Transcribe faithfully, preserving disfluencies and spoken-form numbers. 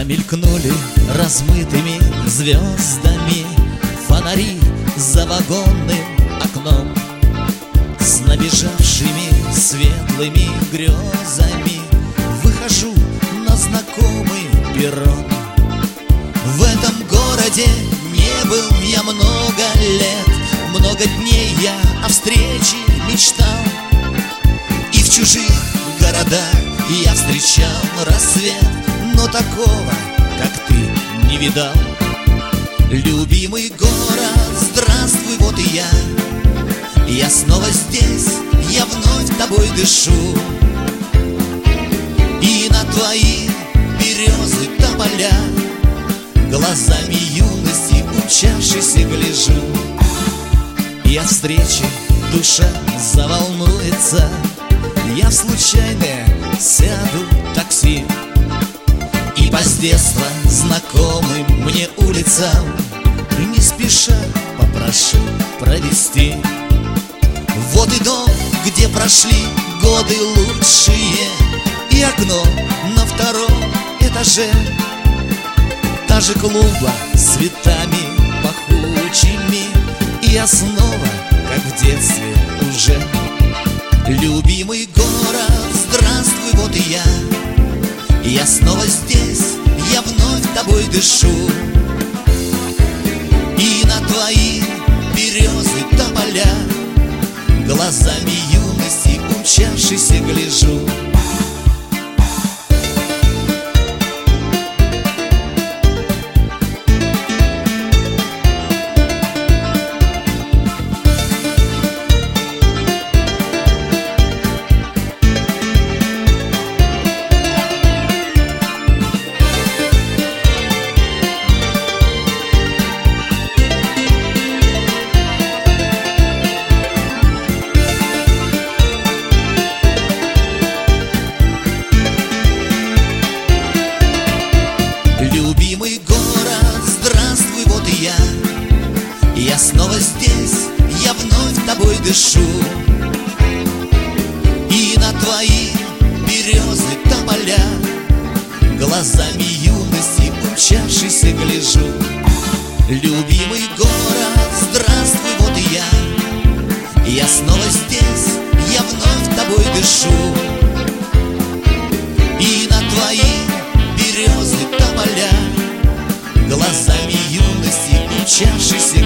Мелькнули размытыми звездами фонари за вагонным окном. С набежавшими светлыми грезами выхожу на знакомый перрон. В этом городе не был я много лет, много дней я о встрече мечтал. И в чужих городах я встречал рассвет, но такого, как ты, не видал. Любимый город, здравствуй, вот и я. Я снова здесь, я вновь тобой дышу. И на твои березы тополя глазами юности умчавшейся гляжу. И от встречи душа заволнуется, я в случайное сяду такси, и по с детства знакомым мне улицам не спеша попрошу провести. Вот и дом, где прошли годы лучшие, и окно на втором этаже. Та же клумба с цветами пахучими, и я снова, как в детстве уже. Любимый город, здравствуй, вот и я. Я снова здесь, я вновь тобой дышу. И на твои березы тополя глазами юности умчавшейся гляжу. Любимый город, здравствуй, вот и я. Я снова здесь, я вновь тобой дышу. И на твои березы тополя глазами юности умчавшейся гляжу. Любимый город, здравствуй, вот и я. Я снова здесь, я вновь тобой дышу. И на твои березы тополя глазами юности умчавшейся